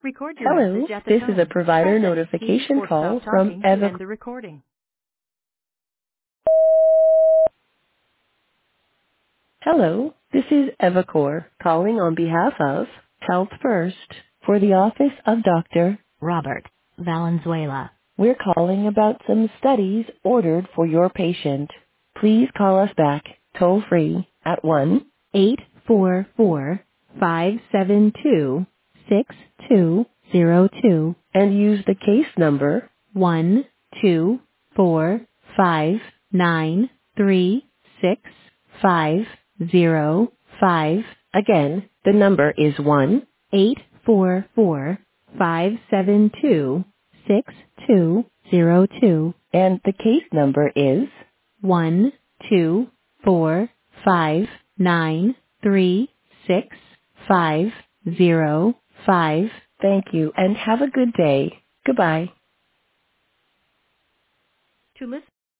Record your Hello, message at the this is a tone. provider Press any key notification or call stop from talking to Eva. end the recording. Hello, this is Evacor calling on behalf of Health First for the office of Dr. Robert Valenzuela. We're calling about some studies ordered for your patient. Please call us back toll free at 1-844-572-6202 and use the case number 12459360505. Again, the number is 1-844-572-6202 and the case number is 12459360505. Thank you and have a good day. Goodbye. To listen